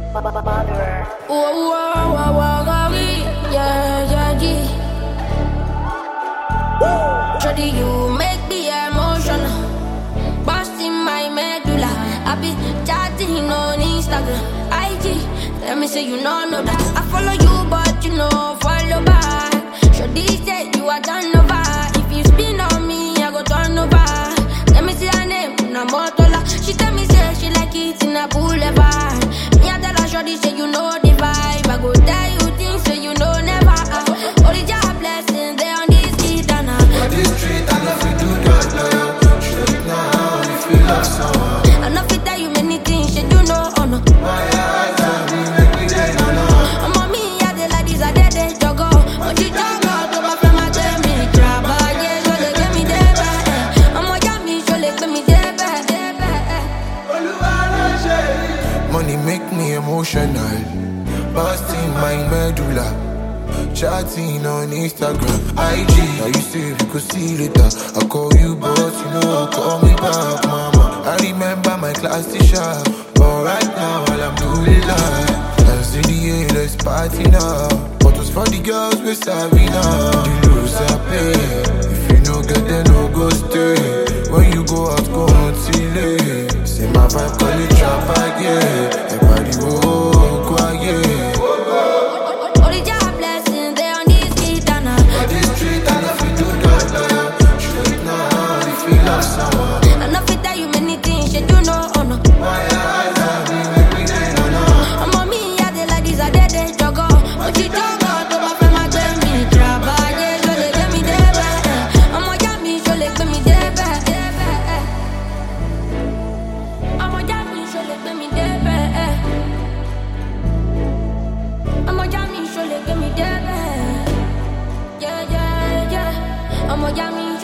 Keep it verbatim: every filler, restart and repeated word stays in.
Whoa, whoa, whoa, whoa, yeah, yeah, yeah. Shawty, you make me emotional, busting my medulla. I be chatting on Instagram, I G. Let me say you know, know that I follow you, but you know follow back. Shawty say you are done over. If you spin on me, I go turn over. Let me see her name, Una Motola. She tell me say she like it in a boulevard. Me I tell her Shawty say you know the vibe. I go tell you things so you know never. Uh, only job blessings they on this street and uh. On this street and if you do that now, straight now if you love someone. I know fit tell you many things that you know oh no. My eyes on me make me dead no no. I'm on me I dey like this I dey dey juggle. But you juggle to my friend my tell me trouble. Yeah, so they get me there back. I'm on me so they get me there back. Money make me emotional, busting my medulla. Chatting on Instagram, I G. Now you say we could see later. I call you, but you know, call me back, mama. I remember my class teacher, but right now all I'm doing like let's do the A, let's party now. Photos for the girls we're savvy now. The lose I pay. If you no get then no go stay. When you go out, go on till late. Say my vibe call it trap again. Everybody go quiet. Only job blessings they on this street and uh. On this street and if you do that now, straight now if you love someone. I know fit tell you many things that you know oh no. My eyes on me make me dead no no. I'm on me I dey like this I dey dey juggle. But you juggle to my friend my tell me trouble. Yeah, so they get me there back. I'm on me so they get me there back. I'm on me so they get me there back. I'm on me so they get me there back. Yeah, yeah, yeah. I'm on me.